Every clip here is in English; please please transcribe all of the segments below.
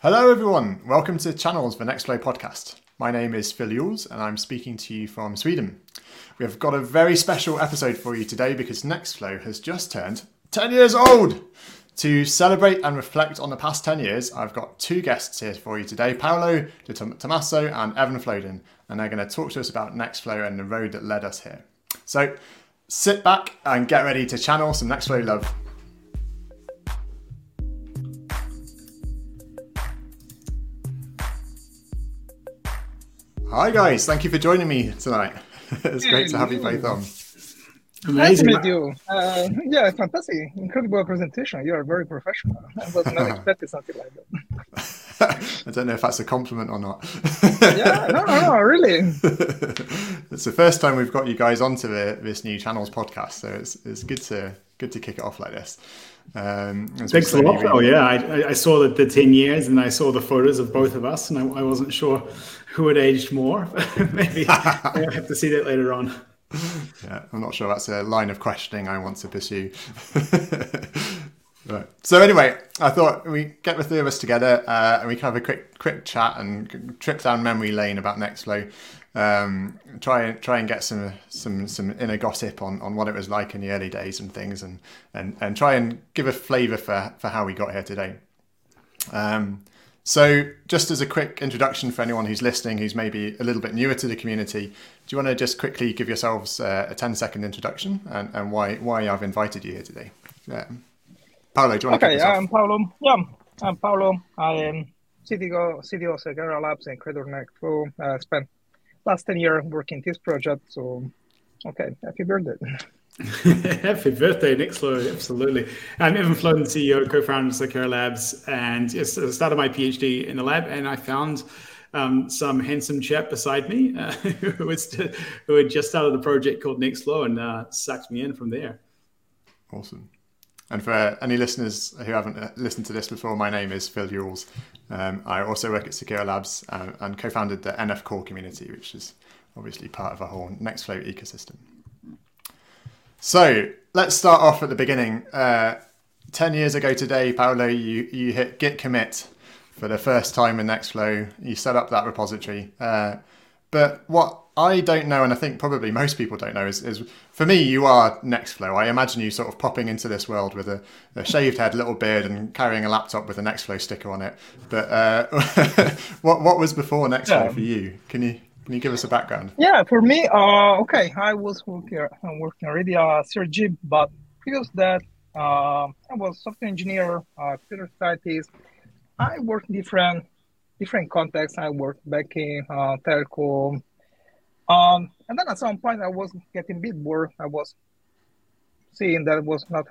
Hello everyone, welcome to Channels, the Nextflow podcast. My name is Phil Yules and I'm speaking to you from Sweden. We have got a very special episode for you today because Nextflow has just turned 10 years old. To celebrate and reflect on the past 10 years, I've got two guests here for you today, Paolo Di Tommaso and Evan Floden, and they're going to talk to us about Nextflow and the road that led us here. So sit back and get ready to channel some Nextflow love. Hi guys, thank you for joining me tonight. It's great to have you both on. Amazing. Nice to meet you. Yeah, fantastic. Incredible presentation. You are very professional. I was not expecting something like that. I don't know if that's a compliment or not. Yeah, no, really. It's the first time we've got you guys onto this new Channels podcast, so it's good to kick it off like this. Thanks a lot, Phil. Yeah, I saw the 10 years and I saw the photos of both of us, and I wasn't sure who had aged more. Maybe I'll have to see that later on. Yeah, I'm not sure that's a line of questioning I want to pursue. Right. So anyway, I thought we get the three of us together and we can have a quick chat and trip down memory lane about Nextflow. Try and get some inner gossip on what it was like in the early days and things, and try and give a flavour for how we got here today. So just as a quick introduction for anyone who's listening, who's maybe a little bit newer to the community, do you want to just quickly give yourselves a 10-second introduction and why I've invited you here today? Paolo, do you want to kick us off? I'm Paolo. Yeah, I'm Paolo. I am CTO of Secura Labs and creator of Nextflow. Spent last 10 years working this project. So, okay, happy birthday. Happy birthday, Nextflow. Absolutely. I'm Evan Floden, CEO, co-founder of Secura Labs, and yes, I started my PhD in the lab, and I found some handsome chap beside me who had just started a project called Nextflow and sucked me in from there. Awesome. And for any listeners who haven't listened to this before, my name is Phil Yules. I also work at Secura Labs and co-founded the NF Core community, which is obviously part of a whole Nextflow ecosystem. So let's start off at the beginning. 10 years ago today, Paolo, you hit git commit for the first time in Nextflow. You set up that repository. But what I don't know, and I think probably most people don't know, is for me, you are Nextflow. I imagine you sort of popping into this world with a shaved head, little beard, and carrying a laptop with a Nextflow sticker on it. But what was before Nextflow for you? Can you give us a background? Yeah, for me, I was working already CRG, but previous that, I was software engineer, computer scientist. I worked in different contexts. I worked back in telco. And then at some point I was getting a bit bored. I was seeing that I was not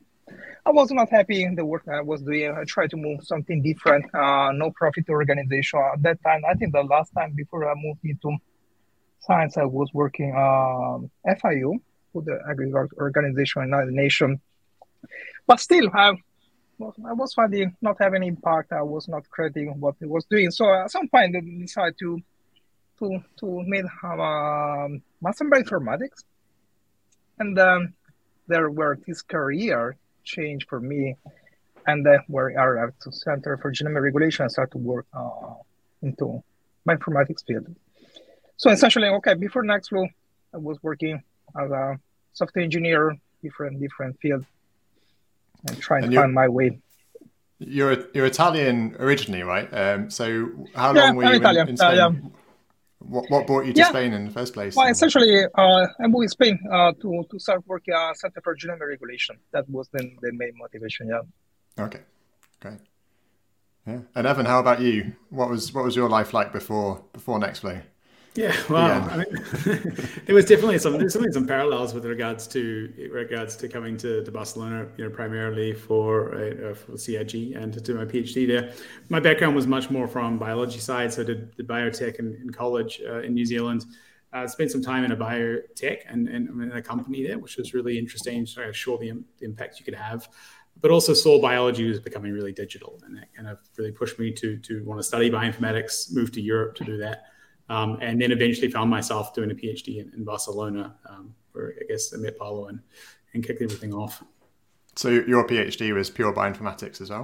happy in the work I was doing. I tried to move something different, no profit organization. At that time, I think the last time before I moved into science, I was working FIU, for the agriculture organization in the nation. But still, I was finding not having impact. I was not creating what I was doing. So at some point, I decided to make master in bioinformatics, and there were this career change for me, and where I arrived to Center for Genomic Regulation and started to work into bioinformatics field. So essentially, before Nextflow, I was working as a software engineer, different field, and trying to find my way. You're Italian originally, right? So how long were you in Spain? What brought you to Spain in the first place? Well, essentially, I moved to Spain to start working at Center for Genomic Regulation. That was the main motivation. Yeah. Okay, great. Yeah. And Evan, how about you? What was your life like before Nextflow? Yeah, well, I mean, there was definitely some parallels with regards to coming to Barcelona, primarily for CIG and to do my PhD there. My background was much more from biology side, so I did biotech in college in New Zealand. Spent some time in a biotech and in a company there, which was really interesting. So I saw the impact you could have, but also saw biology was becoming really digital, and that kind of really pushed me to want to study bioinformatics, move to Europe to do that. And then eventually found myself doing a PhD in Barcelona, where I guess I met Paolo and kicked everything off. So your PhD was pure bioinformatics as well?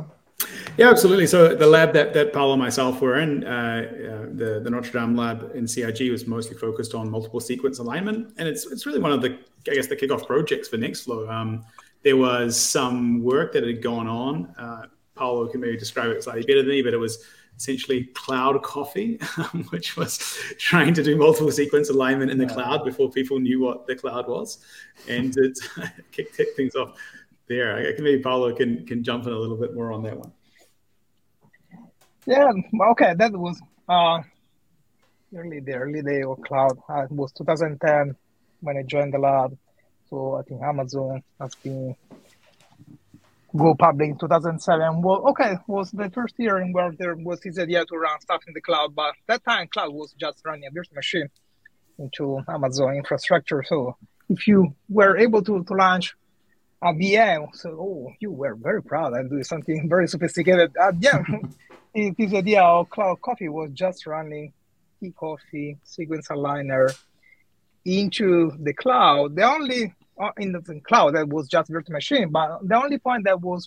Yeah, absolutely. So the lab that Paolo and myself were in, the Notre Dame lab in CIG, was mostly focused on multiple sequence alignment, and it's really one of the, I guess, the kickoff projects for Nextflow. There was some work that had gone on. Paolo can maybe describe it slightly better than me, but it was essentially cloud coffee, which was trying to do multiple sequence alignment in the cloud before people knew what the cloud was, and it kicked things off there. I think maybe Paolo can jump in a little bit more on that one. Yeah, okay, that was the early day of cloud. It was 2010 when I joined the lab. So I think Amazon has been go public in 2007. Well, okay, was the first year where there was this idea to run stuff in the cloud, but that time cloud was just running a virtual machine into Amazon infrastructure. So if you were able to launch a VM, so you were very proud and doing something very sophisticated. This idea of cloud coffee was just running eCoffee sequence aligner into the cloud. The only in the cloud that was just virtual machine, but the only point that was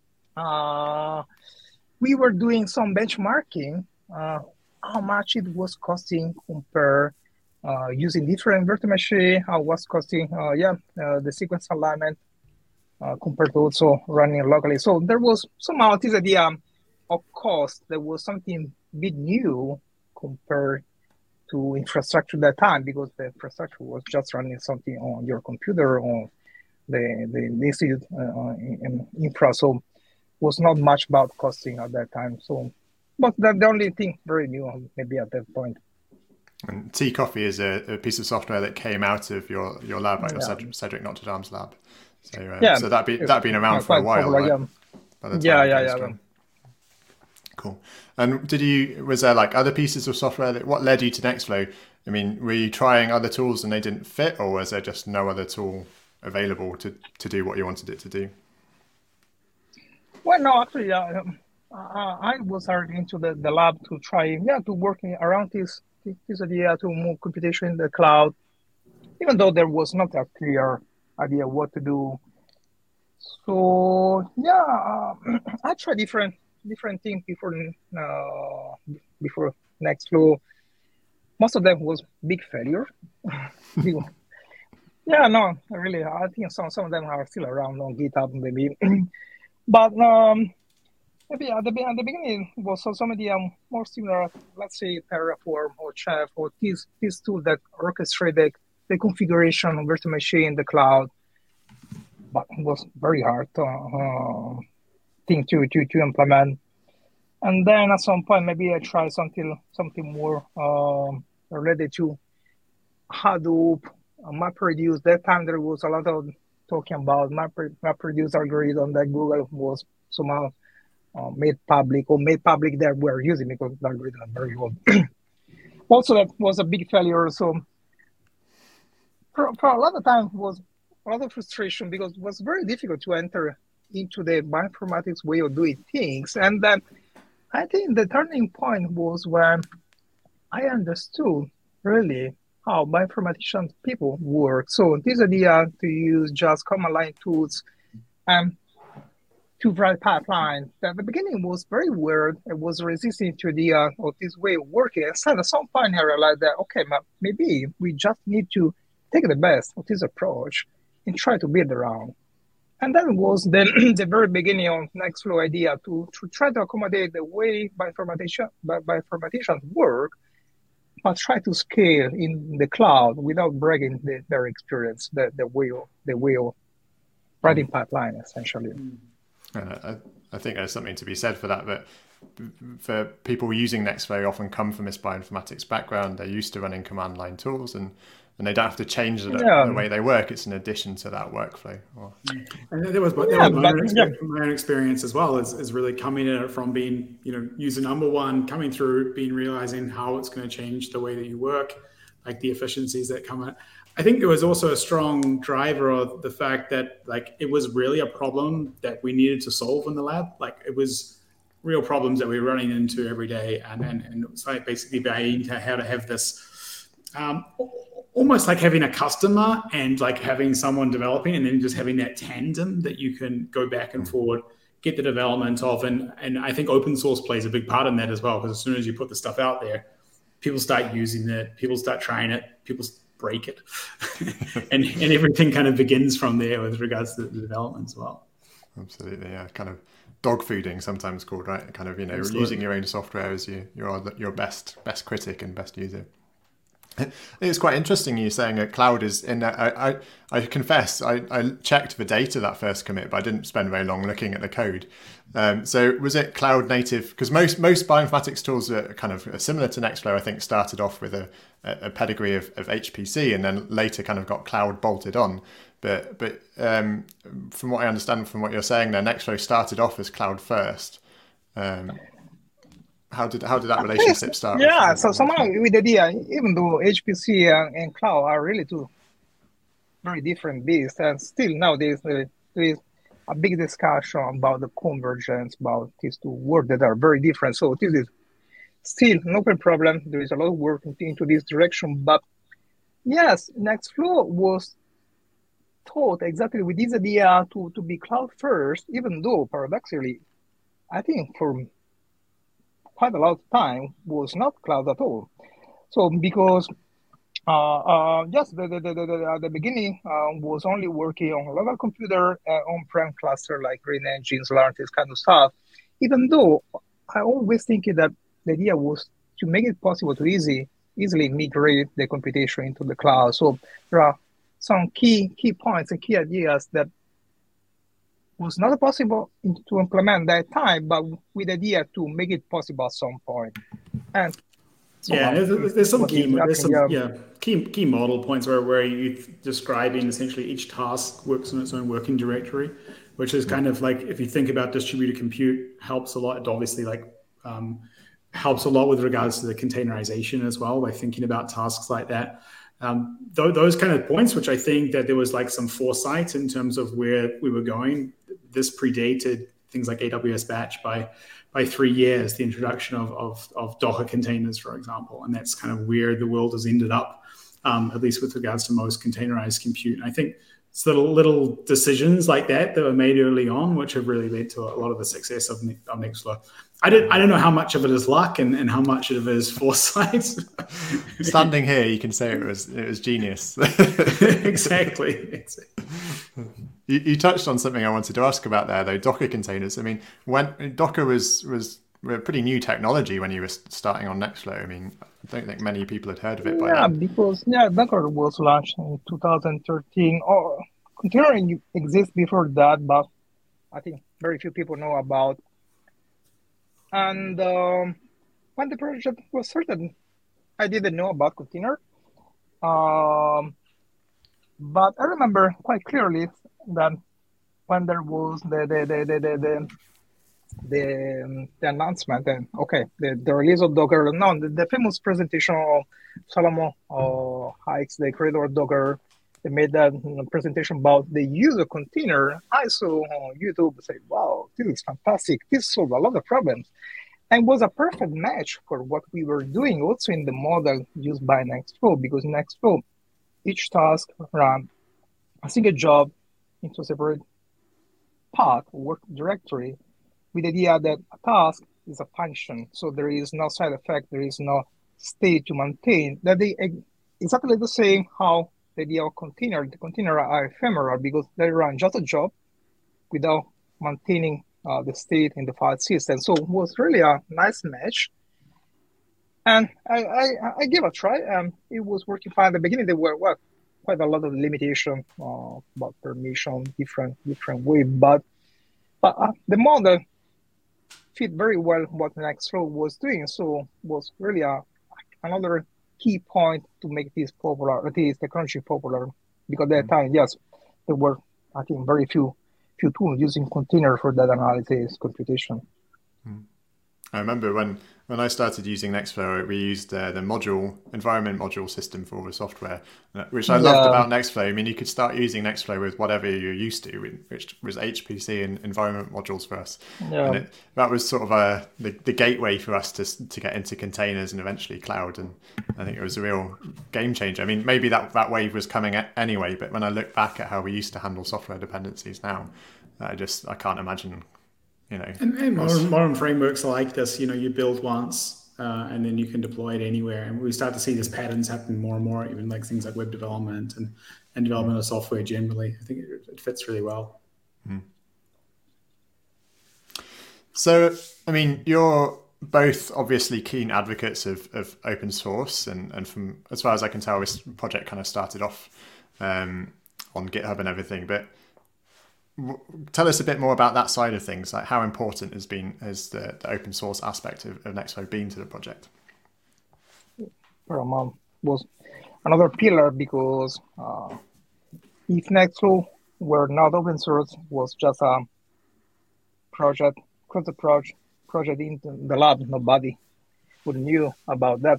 we were doing some benchmarking how much it was costing compared using different virtual machine, how was costing the sequence alignment compared to also running locally. So there was somehow this idea of cost. There was something bit new compared to infrastructure at that time, because the infrastructure was just running something on your computer on the institute infra. So was not much about costing at that time. So, but the only thing very new maybe at that point. And tCoffee is a piece of software that came out of your lab, right? Your Cedric Notre Dame's lab. So that'd been around for a while. Popular, right? Yeah. Cool. And was there like other pieces of software what led you to Nextflow? I mean, were you trying other tools and they didn't fit, or was there just no other tool available to do what you wanted it to do? Well, no, actually, I was already into the lab to try, to working around this idea to move computation in the cloud, even though there was not a clear idea what to do. So, I tried different things before Nextflow. Most of them was big failure. Really, I think some of them are still around on GitHub maybe. But maybe at the beginning was some of the more similar, let's say Terraform or Chef or these tools that orchestrate the configuration of virtual machine in the cloud. But it was very hard thing to implement. And then at some point, maybe I try something more related to Hadoop, MapReduce. That time there was a lot of talking about MapReduce algorithm that Google was somehow made public that we're using, because the algorithm is very old. Also, that was a big failure. So for a lot of time was a lot of frustration, because it was very difficult to enter into the bioinformatics way of doing things. And then I think the turning point was when I understood really how bioinformatician people work. So this idea to use just command line tools to write pipeline, at the beginning was very weird. It was resisting to the of this way of working. And so at some point I realized that, okay, maybe we just need to take the best of this approach and try to build around. And that was the very beginning of Nextflow idea to try to accommodate the way bioinformaticians work, but try to scale in the cloud without breaking their experience, the way of writing pipeline, essentially. I think there's something to be said for that. But for people using Nextflow, often come from this bioinformatics background. They're used to running command line tools, and they don't have to change the way they work. It's an addition to that workflow. And that was my own experience as well, is really coming at it from being, user number one, coming through, realizing how it's going to change the way that you work, like the efficiencies that come out. I think it was also a strong driver of the fact that it was really a problem that we needed to solve in the lab. It was real problems that we were running into every day, and it was basically being how to have this almost like having a customer and having someone developing, and then just having that tandem that you can go back and forward, get the development of, and I think open source plays a big part in that as well, because as soon as you put the stuff out there, people start using it, people start trying it, people break it, and everything kind of begins from there with regards to the development as well. Absolutely, yeah, kind of dog fooding sometimes called, right? Kind of, Absolutely. Using your own software as your best critic and best user. It's quite interesting you saying that cloud is in there. I confess I checked the data that first commit, but I didn't spend very long looking at the code. So was it cloud native? Because most bioinformatics tools are kind of similar to Nextflow. I think started off with a pedigree of HPC and then later kind of got cloud bolted on. But from what I understand from what you're saying there, Nextflow started off as cloud first. How did that relationship start? Yeah, so somehow with the idea, even though HPC and cloud are really two very different beasts, and still nowadays there is a big discussion about the convergence, about these two worlds that are very different. So this is still an open problem. There is a lot of work into this direction, but yes, Nextflow was thought exactly with this idea to be cloud first, even though paradoxically, I think for quite a lot of time was not cloud at all. So because just the beginning was only working on a local computer, on-prem cluster like Green Engines, Learn, this kind of stuff. Even though I always think that the idea was to make it possible to easily migrate the computation into the cloud. So there are some key points and key ideas that was not possible to implement that time, but with the idea to make it possible at some point. And there's some key model points where you're describing essentially each task works in its own working directory, which is kind of like, if you think about distributed compute, helps a lot. It obviously helps a lot with regards to the containerization as well, by thinking about tasks like that. Those kind of points, which I think that there was like some foresight in terms of where we were going. This predated things like AWS Batch by 3 years, the introduction of Docker containers, for example. And that's kind of where the world has ended up, at least with regards to most containerized compute. And I think it's little decisions like that were made early on, which have really led to a lot of the success of Nextflow. I don't know how much of it is luck and how much of it is foresight. Standing here, you can say it was genius. Exactly. You touched on something I wanted to ask about there, though, Docker containers. I mean, when Docker was a pretty new technology when you were starting on Nextflow. I mean, I don't think many people had heard of it by now. Yeah, because Docker was launched in 2013. Or containering exists before that, but I think very few people know about. And when the project was started, I didn't know about container. But I remember quite clearly that when there was the announcement and the release of Docker, the famous presentation of Solomon Hykes, the creator of Docker, they made that presentation about the use of container. I saw on YouTube say, wow, this is fantastic. This solved a lot of problems. And was a perfect match for what we were doing also in the model used by Nextflow, because Nextflow, each task ran a single job into a separate path, work directory, with the idea that a task is a function. So there is no side effect, there is no state to maintain. That they exactly the same how the idea of the container are ephemeral, because they run just a job without maintaining the state in the file system. So it was really a nice match. And I gave a try, and it was working fine. At the beginning, there were quite a lot of limitation about permission, different way, but the model fit very well what Nextflow was doing. So was really another key point to make this popular, this technology popular, because at that time, yes, there were, I think, very few tools using container for that analysis computation. I remember when I started using Nextflow, we used the environment module system for all the software, which I loved about Nextflow. I mean, you could start using Nextflow with whatever you're used to, which was HPC and environment modules for us. Yeah. And that was sort of the gateway for us to get into containers and eventually cloud. And I think it was a real game changer. I mean, maybe that wave was coming anyway, but when I look back at how we used to handle software dependencies now, I can't imagine you know. And modern frameworks like this, you build once and then you can deploy it anywhere. And we start to see these patterns happen more and more, even like things like web development and development of software generally. I think it fits really well. So, I mean, you're both obviously keen advocates of open source, and from as far as I can tell, this project kind of started off on GitHub and everything. But tell us a bit more about that side of things. Like, how important has the open source aspect of Nextflow been to the project? Paramount was another pillar because if Nextflow were not open source, was just a project in the lab, nobody would knew about that.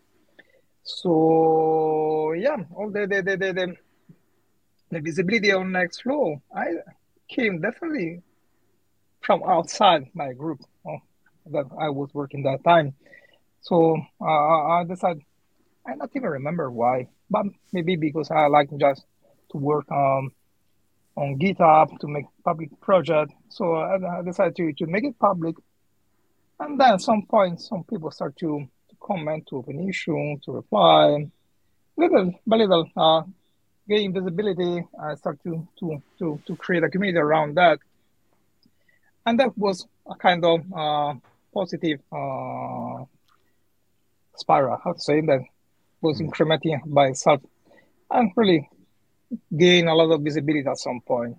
So yeah, all the visibility on Nextflow, I came definitely from outside my group that I was working that time. So I decided, I not even remember why, but maybe because I like just to work on GitHub to make public project. So I decided to make it public. And then at some point, some people start to comment, to open issue, to reply, little by little, gain visibility. I start to create a community around that, and that was a kind of positive spiral. How to say that was incrementing by itself, and really gain a lot of visibility at some point.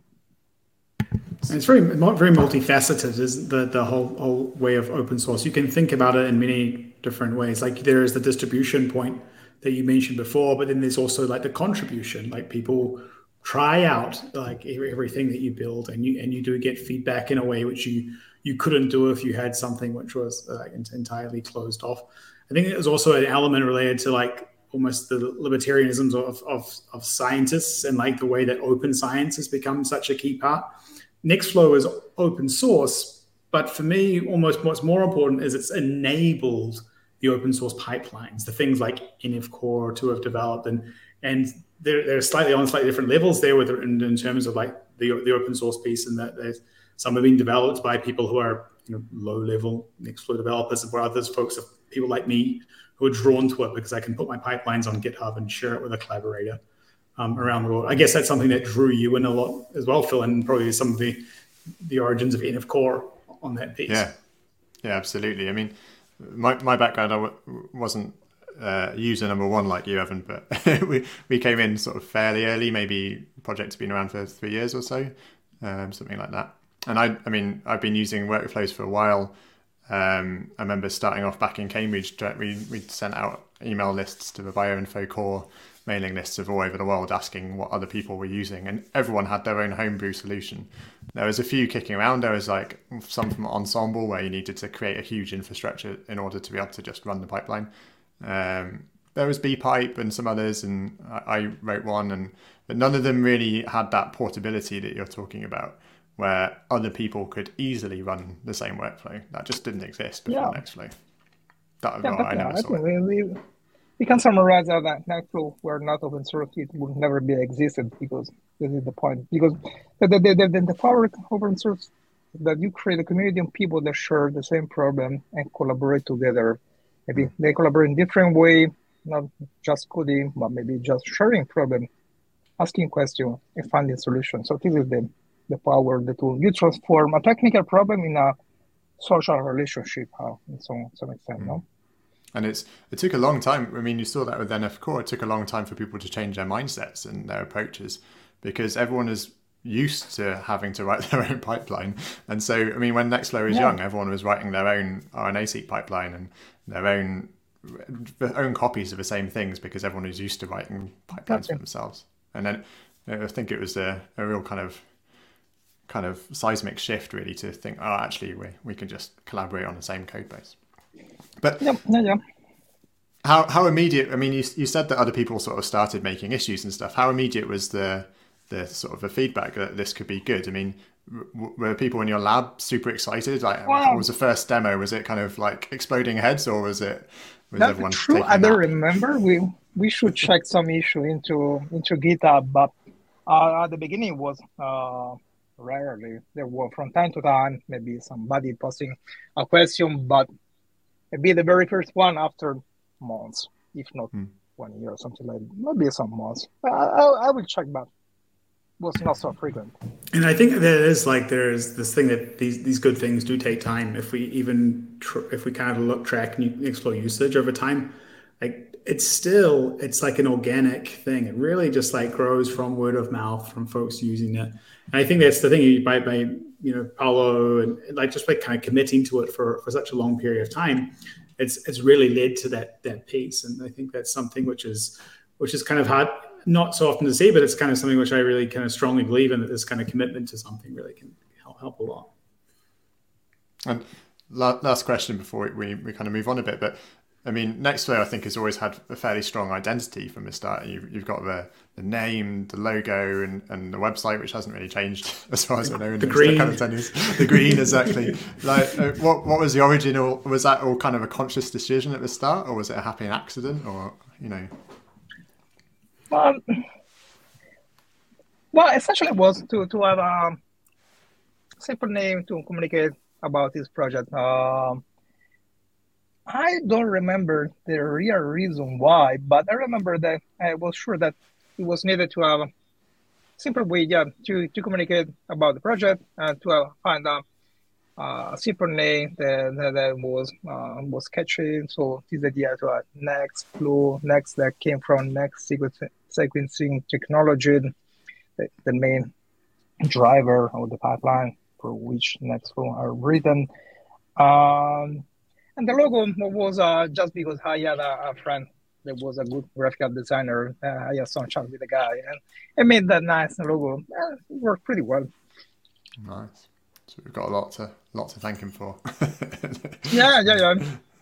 It's very multifaceted, is the whole way of open source. You can think about it in many different ways. Like there is the distribution point that you mentioned before, but then there's also like the contribution. Like people try out like everything that you build, and you do get feedback in a way which you couldn't do if you had something which was entirely closed off. I think there's also an element related to like almost the libertarianism of scientists, and like the way that open science has become such a key part. Nextflow is open source, but for me, almost what's more important is it's enabled the open source pipelines, the things like NF Core to have developed, and they're slightly on slightly different levels there in terms of like the open source piece, and that there's some are being developed by people who are low level Nextflow developers, and where others folks are people like me who are drawn to it because I can put my pipelines on GitHub and share it with a collaborator around the world. I guess that's something that drew you in a lot as well, Phil, and probably some of the origins of NF Core on that piece. Yeah, absolutely. I mean, my background, I wasn't user number one like you, Evan, but we came in sort of fairly early. Maybe the project's been around for 3 years or so, something like that. And I mean, I've been using workflows for a while. I remember starting off back in Cambridge, we'd sent out email lists to the Bioinfo Core mailing lists of all over the world asking what other people were using, and everyone had their own homebrew solution. There was a few kicking around. There was like some from Ensemble where you needed to create a huge infrastructure in order to be able to just run the pipeline. There was bpipe and some others, and I wrote one, but none of them really had that portability that you're talking about, where other people could easily run the same workflow. That just didn't exist before Nextflow. That was what I never saw. We can summarize that Nextflow were not open source, it would never be existed, because this is the point. Because the power of open source, that you create a community of people that share the same problem and collaborate together. Maybe they collaborate in different way, not just coding, but maybe just sharing problem, asking questions, and finding solutions. So this is the power, the tool. You transform a technical problem in a social relationship, in some extent, no? And it took a long time. I mean, you saw that with NF Core. It took a long time for people to change their mindsets and their approaches, because everyone is used to having to write their own pipeline. And so, I mean, when Nextflow was young, everyone was writing their own RNA-seq pipeline and their own copies of the same things, because everyone is used to writing pipelines for themselves. And then I think it was a real kind of seismic shift, really, to think, oh, actually, we can just collaborate on the same code base. But how immediate? I mean, you said that other people sort of started making issues and stuff. How immediate was the sort of the feedback that this could be good? I mean, were people in your lab super excited? Like, what was the first demo? Was it kind of like exploding heads, or was everyone true? I don't remember. We should check some issue into GitHub, but at the beginning was rarely. There were from time to time maybe somebody posting a question, but maybe the very first one after months, if not 1 year or something like that. Maybe some months. I will check, but was not so frequent. And I think there's this thing that these good things do take time. If we if we kind of track and explore usage over time, like it's like an organic thing. It really just like grows from word of mouth from folks using it. And I think that's the thing by Paulo and like just by kind of committing to it for such a long period of time, it's really led to that piece. And I think that's something which is kind of hard, not so often to see, but it's kind of something which I really kind of strongly believe in, that this kind of commitment to something really can help a lot. And last question before we kind of move on a bit, but I mean, Nextflow, I think, has always had a fairly strong identity from the start. You've got the name, the logo, and the website, which hasn't really changed as far as I know. The green. The green, exactly. Like, what was the original? Was that all kind of a conscious decision at the start, or was it a happy accident, or Well, essentially, it was to have a simple name to communicate about this project. I don't remember the real reason why, but I remember that I was sure that it was needed to have a simple way, to communicate about the project and to find a simple name that was catchy. So this idea to have Nextflow, Next that came from Next sequencing technology, the main driver of the pipeline for which Nextflow are written. And the logo was just because I had a friend that was a good graphical designer. I had some chat with the guy, and it made that nice logo. It worked pretty well. Nice. So we've got a lot to thank him for. Yeah.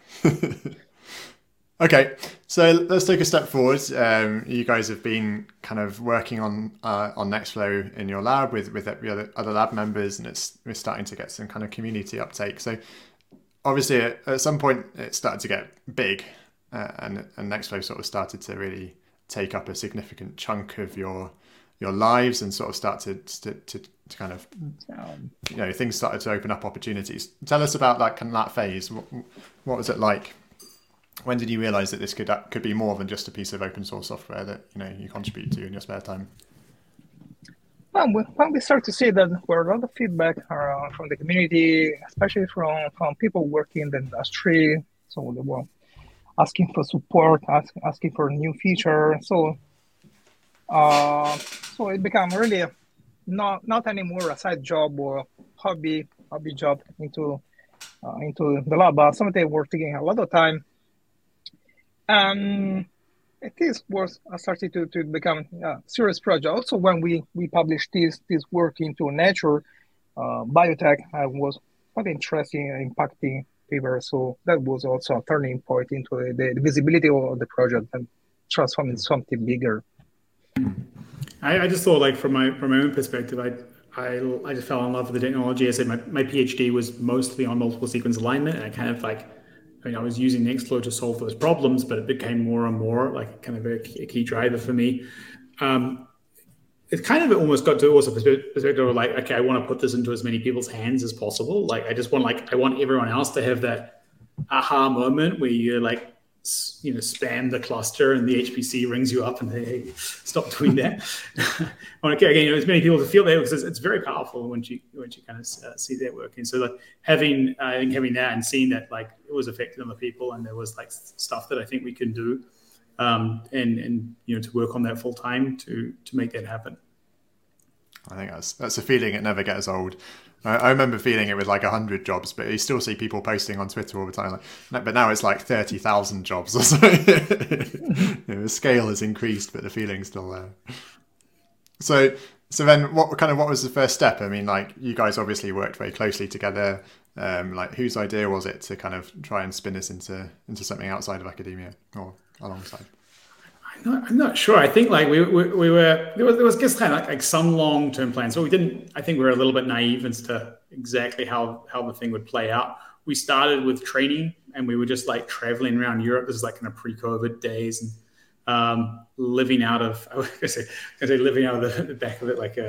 Okay, so let's take a step forward. You guys have been kind of working on Nextflow in your lab with the other lab members, and we're starting to get some kind of community uptake. So obviously, at some point, it started to get big, and Nextflow sort of started to really take up a significant chunk of your lives, and sort of started to kind of, things started to open up opportunities. Tell us about that phase. What was it like? When did you realize that this could be more than just a piece of open source software that you contribute to in your spare time? Well, when we start to see that there were a lot of feedback from the community, especially from people working in the industry, so they were asking for support, asking for new features. So it became really not anymore a side job or hobby job into the lab. But something we're taking a lot of time. It was started to become a serious project. Also, when we published this work into Nature, biotech was quite interesting and impacting paper. So that was also a turning point into the visibility of the project and transforming something bigger. I just thought, like from my own perspective, I just fell in love with the technology. I said my PhD was mostly on multiple sequence alignment, and I kind of I was using Nextflow to solve those problems, but it became more and more like kind of a key driver for me. It kind of almost got to also perspective of like, okay, I want to put this into as many people's hands as possible. Like, I want everyone else to have that aha moment where you're like, spam the cluster and the HPC rings you up and hey, stop doing that. I want to get as many people to feel that, because it's very powerful once you kind of see that working. So like having that and seeing that like it was effective on the people, and there was like stuff that I think we can do, and to work on that full time to make that happen. I think that's a feeling it never gets old. I remember feeling it with like 100 jobs, but you still see people posting on Twitter all the time. But now it's like 30,000 jobs or so. The scale has increased, but the feeling's still there. So then, what was the first step? I mean, like you guys obviously worked very closely together. Like whose idea was it to kind of try and spin this into something outside of academia or alongside? I'm not sure. I think like we were there was just kind of like some long-term plan. So I think we were a little bit naive as to exactly how the thing would play out. We started with training, and we were just like traveling around Europe. This is like in the pre-COVID days, and living out of the back of it like a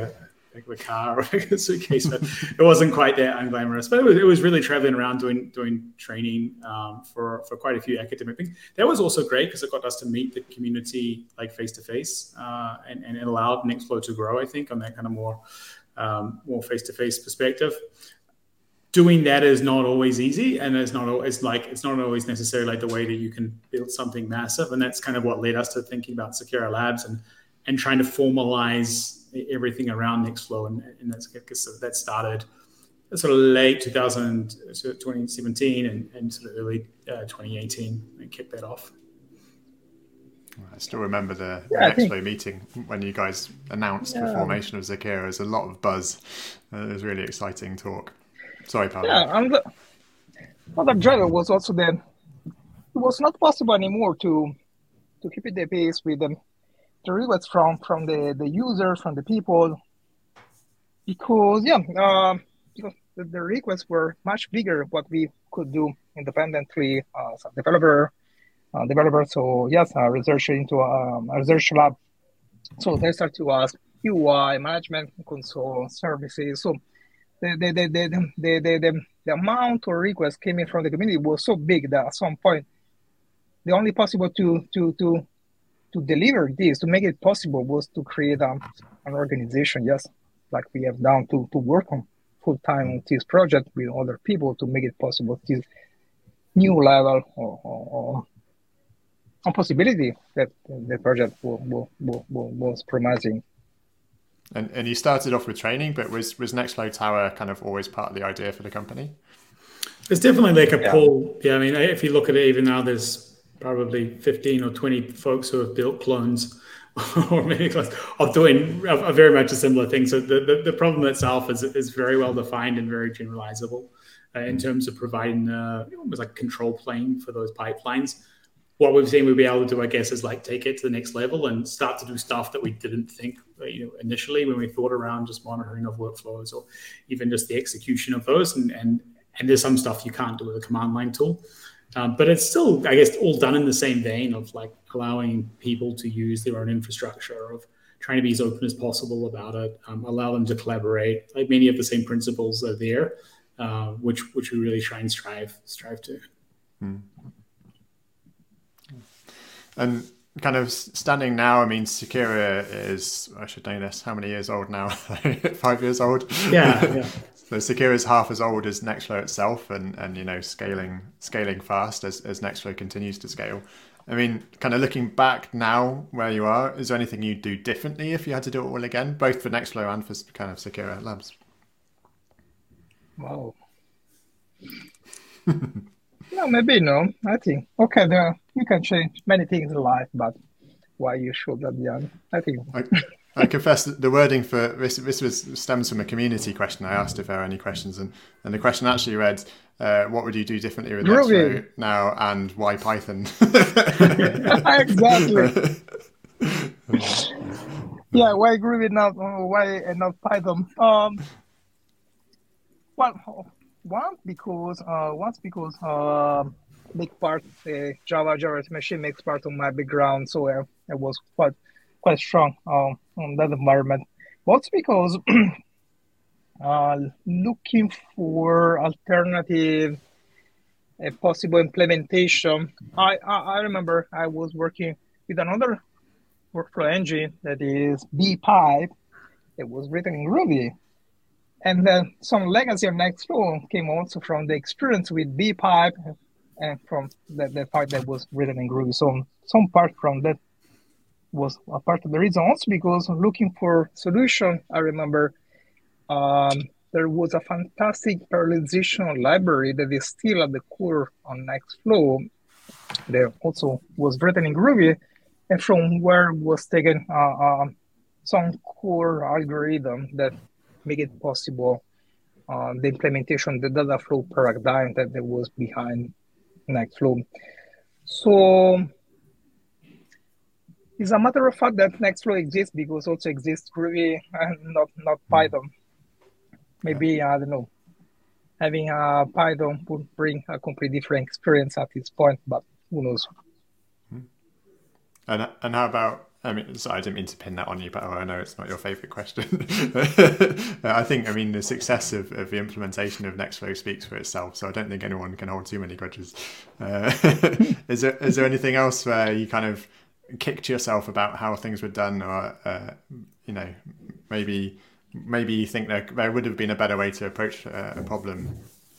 a car or a suitcase, but it wasn't quite that unglamorous. But it was really traveling around doing training for quite a few academic things. That was also great because it got us to meet the community like face to face, and it allowed Nextflow to grow, I think, on that kind of more face to face perspective. Doing that is not always easy, and it's not always necessarily like the way that you can build something massive. And that's kind of what led us to thinking about Secura Labs and trying to formalize everything around Nextflow. And that started sort of late 2017 and sort of early 2018 and kicked that off. I still remember the Nextflow meeting when you guys announced the formation of Secura. There was a lot of buzz. It was really exciting talk. Sorry, Paolo. Yeah, and the other driver was also that it was not possible anymore to keep it the pace with the requests from the users, from the people, because because the requests were much bigger what we could do independently as a developer. So yes, research into a research lab. So they start to ask UI, management console, services. So the amount of requests came in from the community was so big that at some point the only possible to deliver this, to make it possible, was to create an organization, just like we have done to work on full time on this project with other people to make it possible, this new level or possibility that the project was promising. And you started off with training, but was Nextflow Tower kind of always part of the idea for the company? There's definitely like a pull. Yeah, I mean, if you look at it, even now, there's probably 15 or 20 folks who have built clones or many clones of doing a very much a similar thing. So the problem itself is very well defined and very generalizable in terms of providing almost like control plane for those pipelines. What we've seen we'll be able to do, I guess, is like take it to the next level and start to do stuff that we didn't think, initially when we thought around just monitoring of workflows or even just the execution of those. And there's some stuff you can't do with a command line tool. But it's still, I guess, all done in the same vein of like allowing people to use their own infrastructure, of trying to be as open as possible about it, allow them to collaborate. Like many of the same principles are there, which we really try and strive to. And kind of standing now, I mean, Secura is, I should know this, how many years old now? 5 years old? Yeah. So Secura is half as old as Nextflow itself, and scaling fast as Nextflow continues to scale. I mean, kind of looking back now where you are, is there anything you'd do differently if you had to do it all again, both for Nextflow and for kind of Secura Labs? Wow. No, maybe no. I think you can change many things in life, but why you should that young? I think. I confess that the wording for this stems from a community question. I asked if there are any questions, and the question actually read, "What would you do differently with Nextflow now, and why Python?" Exactly. Yeah, why Groovy not? Why not Python? Once because big part Java machine makes part of my background, so I was quite strong on that environment. What's because looking for alternative possible implementation. I remember I was working with another workflow engine that is bpipe. It was written in Ruby. And then some legacy of Nextflow came also from the experience with bpipe and from the part that was written in Ruby. So some part from that was a part of the reason. Also because looking for solution, I remember there was a fantastic parallelization library that is still at the core on Nextflow. That also was written in Ruby, and from where was taken some core algorithm that make it possible the implementation, the data flow paradigm that was behind Nextflow. So it's a matter of fact that Nextflow exists because also exists Ruby and not Python. Maybe, I don't know, having a Python would bring a completely different experience at this point, but who knows? And how about I mean, sorry, I didn't mean to pin that on you, but I know it's not your favorite question. I think, I mean, the success of the implementation of Nextflow speaks for itself, so I don't think anyone can hold too many grudges. Is there anything else where you kind of kicked yourself about how things were done, or maybe you think there would have been a better way to approach a problem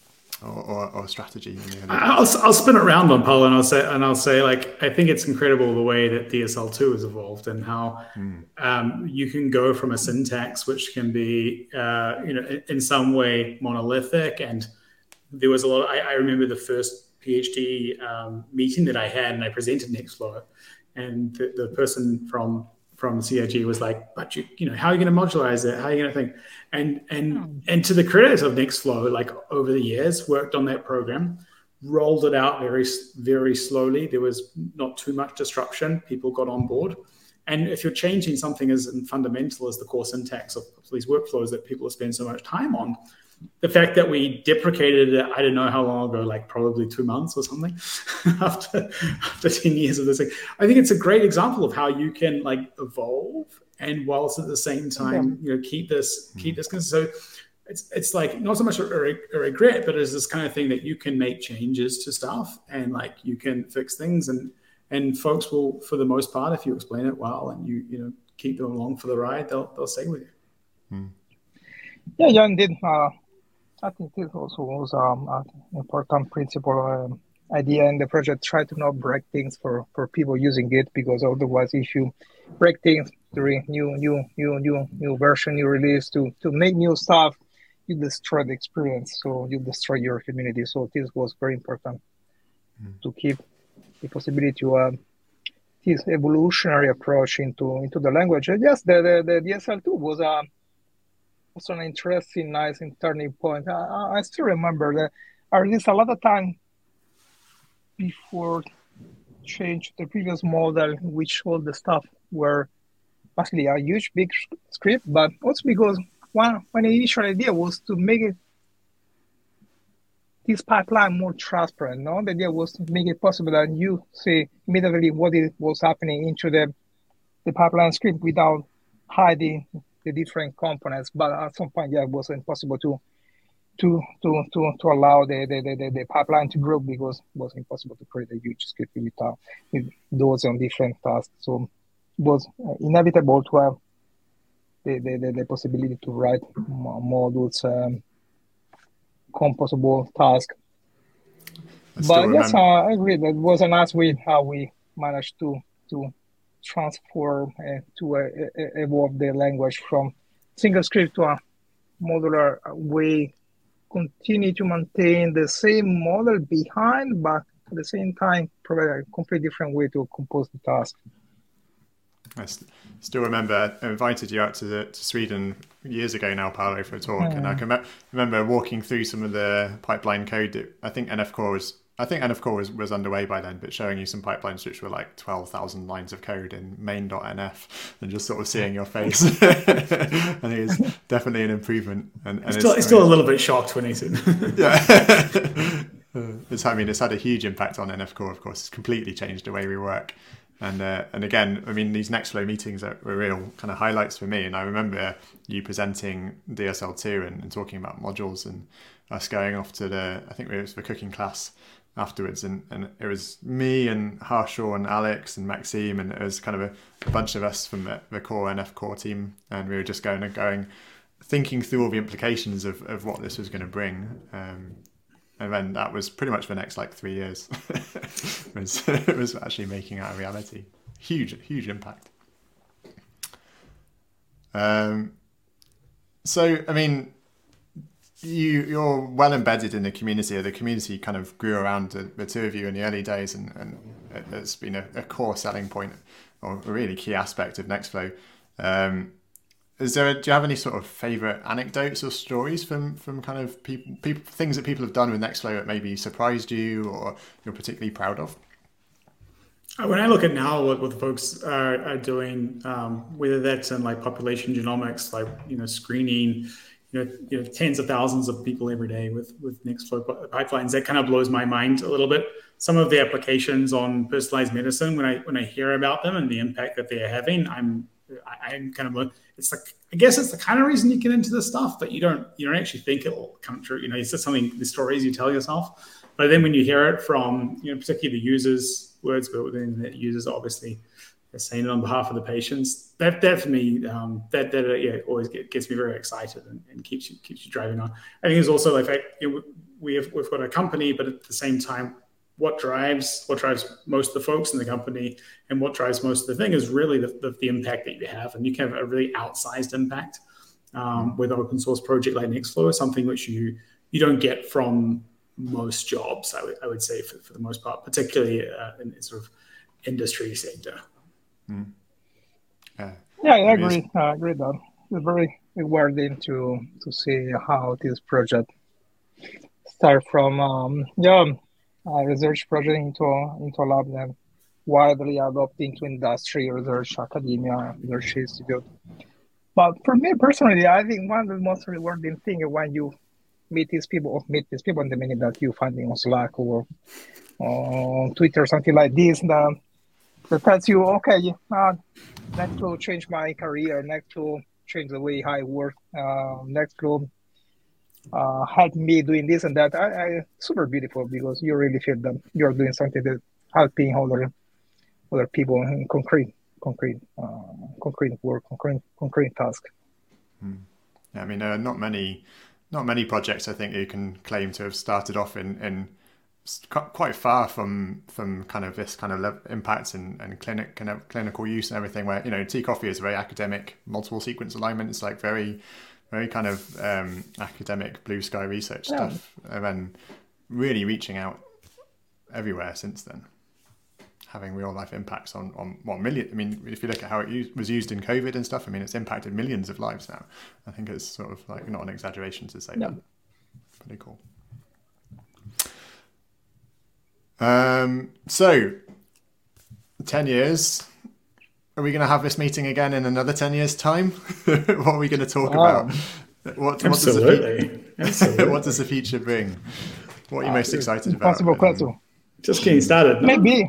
or strategy? I'll spin it around on Paul, and I'll say like, I think it's incredible the way that DSL2 has evolved, and how you can go from a syntax which can be in some way monolithic, and there was a lot. I remember the first PhD meeting that I had, and I presented Nextflow, and the person from CIG was like, but how are you going to modularize it? How are you going to think? And to the credit of Nextflow, like over the years, worked on that program, rolled it out very, very slowly. There was not too much disruption. People got on board. And if you're changing something as fundamental as the core syntax of these workflows that people have spent so much time on, the fact that we deprecated it, I don't know how long ago, like probably 2 months or something, after 10 years of this thing. I think it's a great example of how you can like evolve, and whilst at the same time, keep this. So it's like not so much a regret, but it's this kind of thing that you can make changes to stuff, and like you can fix things, and folks will, for the most part, if you explain it well and you keep them along for the ride, they'll stay with you. Yeah, indeed. I think this also was an important principle idea in the project. Try to not break things for people using Git, because otherwise, if you break things during new version, new release to make new stuff, you destroy the experience. So you destroy your community. So this was very important to keep the possibility to this evolutionary approach into the language. And yes, the DSL2 was also an interesting, nice turning point. I still remember that I released a lot of time before change the previous model, in which all the stuff were actually a huge, big script, but also because one initial idea was to make this pipeline more transparent. No, the idea was to make it possible that you see immediately what was happening into the pipeline script without hiding the different components. But at some point, it was impossible to allow the pipeline to grow, because it was impossible to create a huge script with those on different tasks. So it was inevitable to have the possibility to write modules, composable tasks. But yes, I agree. That was a nice way how we managed to transform to evolve the language from single script to a modular way, continue to maintain the same model behind, but at the same time provide a completely different way to compose the task. I still remember I invited you out to Sweden years ago now, Paolo, for a talk, and I can remember walking through some of the pipeline code. I think NF Core was underway by then, but showing you some pipelines which were like 12,000 lines of code in main.nf, and just sort of seeing your face. I think it's definitely an improvement. And it's still a little bit shocked when he's in. Yeah. It's had a huge impact on NF Core, of course. It's completely changed the way we work. And again, I mean, these Nextflow meetings were real kind of highlights for me. And I remember you presenting DSL2 and talking about modules, and us going off to I think it was the cooking class afterwards. And it was me and Harshaw and Alex and Maxime, and it was kind of a bunch of us from the core NF Core team. And we were just going, thinking through all the implications of what this was going to bring. And then that was pretty much the next 3 years. It was actually making that a reality. Huge impact. So, I mean, you're well embedded in the community, or the community kind of grew around the two of you in the early days, and it's been a core selling point, or a really key aspect of Nextflow. Do you have any sort of favorite anecdotes or stories from kind of people things that people have done with Nextflow that maybe surprised you or you're particularly proud of? When I look at now what the folks are doing, whether that's in population genomics, screening, tens of thousands of people every day with Nextflow pipelines. That kind of blows my mind a little bit. Some of the applications on personalized medicine, when I hear about them and the impact that they are having, I'm kind of, it's like, I guess it's the kind of reason you get into this stuff, but you don't actually think it will come true. It's just something, the stories you tell yourself. But then when you hear it from, particularly the users' words, but within the users, obviously, they're saying it on behalf of the patients. That for me, always gets me very excited and keeps you driving on. I think it's also like we've got a company, but at the same time, what drives most of the folks in the company and what drives most of the thing is really the impact that you have, and you can have a really outsized impact with an open source project like Nextflow, something which you don't get from most jobs. I would say for the most part, particularly in sort of industry sector. Yeah, I agree. I agree that it's very rewarding to see how this project start from a research project into a lab, then widely adopted into industry, research, academia, research institute. But for me personally, I think one of the most rewarding things when you meet these people in the minute that you find them on Slack or on Twitter or something like this, that tells you, okay, next to change my career, next to change the way I work, next to help me doing this and that. I super beautiful because you really feel that you're doing something that helping other people in concrete work, concrete task. Yeah, I mean, not many projects I think you can claim to have started off in quite far from kind of this kind of impacts and clinical use and everything, where T-Coffee is very academic, multiple sequence alignment. It's like very kind of academic blue sky research stuff, and then really reaching out everywhere since then, having real life impacts on 1 million. I mean, if you look at how it was used in COVID and stuff, I mean, it's impacted millions of lives now. I think it's sort of like not an exaggeration to say that. Pretty cool. So 10 years, are we going to have this meeting again in another 10 years time? What are we going to talk about? What does the future bring? What are you most excited about? Possible question. Just getting started. Maybe.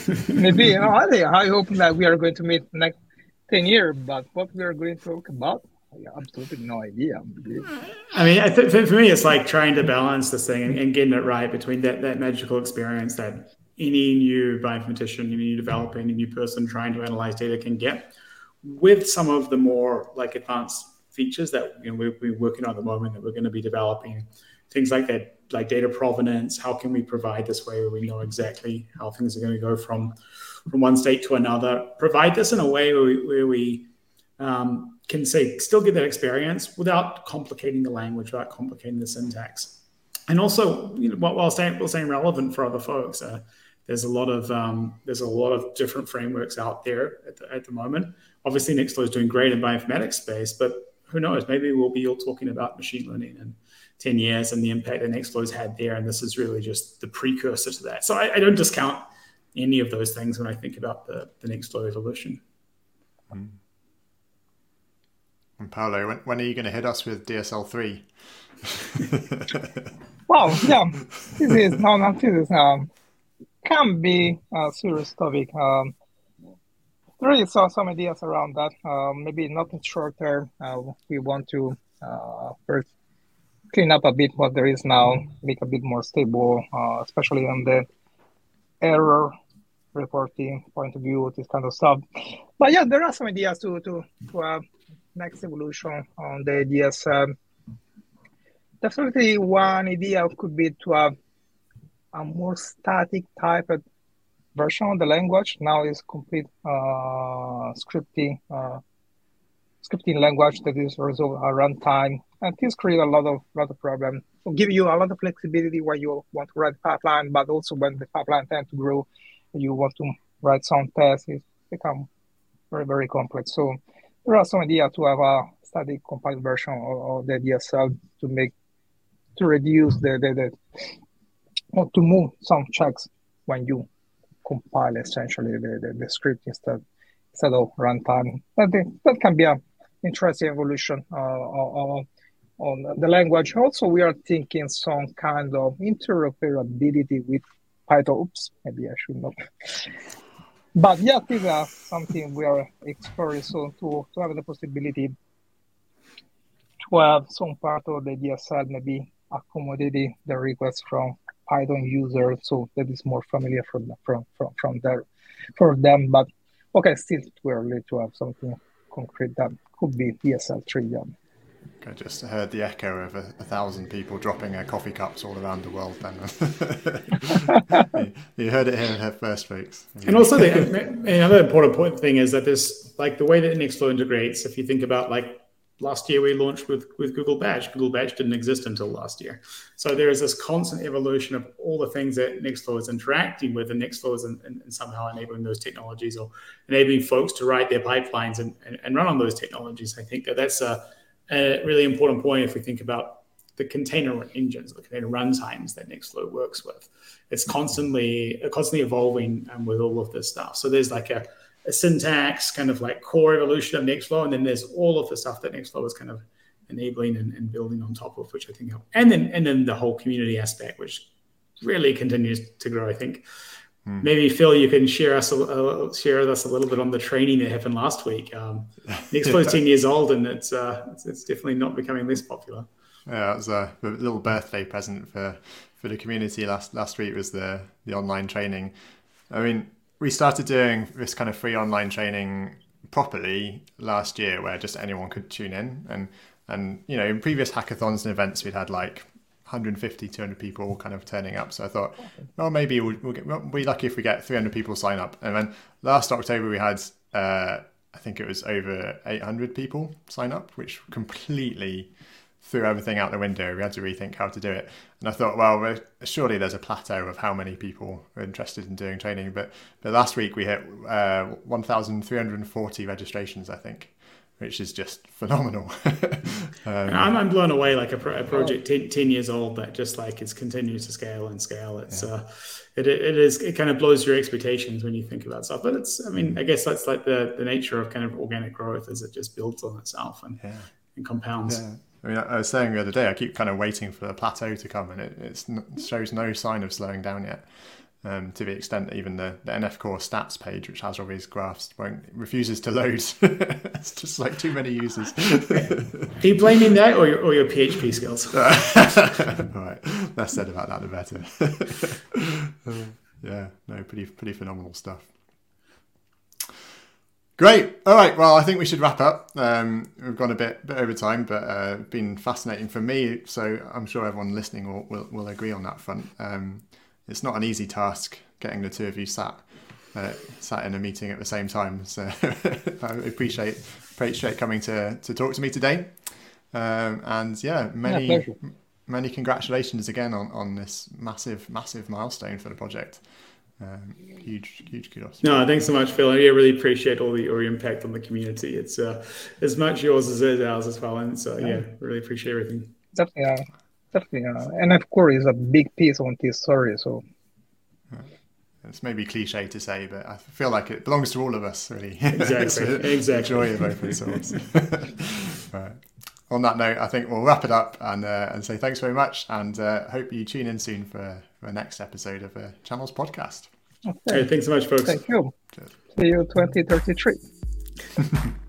I hope that we are going to meet next 10 years, but what we are going to talk about, I have absolutely no idea. I mean, I think for me, it's like trying to balance this thing and getting it right between that magical experience that any new bioinformatician, any new developer, any new person trying to analyze data can get, with some of the more like advanced features that we're working on at the moment that we're going to be developing. Things like that, like data provenance. How can we provide this way where we know exactly how things are going to go from one state to another? Provide this in a way where we can still get that experience without complicating the language, without complicating the syntax, and also while staying relevant for other folks. There's a lot of different frameworks out there at the moment. Obviously, Nextflow is doing great in bioinformatics space, but who knows? Maybe we'll be all talking about machine learning in 10 years and the impact that Nextflow's had there, and this is really just the precursor to that. So I don't discount any of those things when I think about the Nextflow evolution. And Paolo, when are you going to hit us with DSL3? Well, yeah, this can be a serious topic. There is some ideas around that. Maybe not in short term. We want to first clean up a bit what there is now, make a bit more stable, especially on the error reporting point of view, this kind of stuff. But yeah, there are some ideas to have next evolution on the ideas. Definitely one idea could be to have a more static type of version of the language. Now is complete scripting language that is resolved at runtime, and this creates a lot of problems. Will give you a lot of flexibility when you want to write pipeline, but also when the pipeline tends to grow, you want to write some tests, it becomes very, very complex. So there are some ideas to have a static compiled version of the DSL to reduce or to move some checks when you compile essentially the script instead of runtime. That can be an interesting evolution of on the language. Also, we are thinking some kind of interoperability with Python. Oops, maybe I should not. But yeah, this is something we are exploring soon to have the possibility to have some part of the DSL maybe accommodating the requests from Python users, so that is more familiar for them. But okay, still too early to have something concrete that could be DSL3. Yeah. I just heard the echo of 1,000 people dropping their coffee cups all around the world then. You heard it here first, folks. And also another important thing is that there's like the way that Nextflow integrates, if you think about like last year we launched with Google Badge. Google Badge didn't exist until last year. So there is this constant evolution of all the things that Nextflow is interacting with, and Nextflow is and somehow enabling those technologies or enabling folks to write their pipelines and run on those technologies. I think that's a really important point if we think about the container engines, the container runtimes that Nextflow works with. It's constantly evolving with all of this stuff. So there's like a syntax kind of like core evolution of Nextflow, and then there's all of the stuff that Nextflow is kind of enabling and building on top of, which I think help. And then the whole community aspect, which really continues to grow. I think maybe Phil, you can share with us a little bit on the training that happened last week. Nextflow is 10 years old, and it's definitely not becoming less popular. Yeah, it was a little birthday present for the community last week was the online training. I mean, we started doing this kind of free online training properly last year, where just anyone could tune in, and you know, in previous hackathons and events we'd had like 150, 200 people kind of turning up. So I thought, well, maybe we'll be lucky if we get 300 people sign up. And then last October we had, I think it was over 800 people sign up, which completely threw everything out the window. We had to rethink how to do it. And I thought, well, surely there's a plateau of how many people are interested in doing training. But last week we hit 1,340 registrations, I think, which is just phenomenal. I'm blown away, like a project 10 years old that just like it's continues to scale and scale. It's it kind of blows your expectations when you think about stuff. But it's, I mean, I guess that's like the nature of kind of organic growth, is it just builds on itself and compounds. Yeah. I mean, I was saying the other day, I keep kind of waiting for the plateau to come, and it shows no sign of slowing down yet. To the extent that even the NF Core stats page, which has all these graphs, refuses to load. It's just like too many users. Are you blaming that or your PHP skills? All right, less said about that, the better. Yeah, no, pretty phenomenal stuff. Great. All right. Well, I think we should wrap up. We've gone a bit over time, but been fascinating for me. So I'm sure everyone listening will agree on that front. It's not an easy task getting the two of you sat in a meeting at the same time. So I appreciate coming to talk to me today. And yeah, many congratulations again on this massive milestone for the project. Huge kudos. No, thanks so much, Phil. I really appreciate all your impact on the community. It's as much yours as it is ours as well. And so really appreciate everything. Definitely. And of course, it's a big piece on this story. So it's maybe cliche to say, but I feel like it belongs to all of us, really. Exactly. Joy of open source. Right. On that note, I think we'll wrap it up and say thanks very much, and hope you tune in soon for the next episode of Channels Podcast. Okay. Thanks so much, folks. Thank you. Cheers. See you 2033.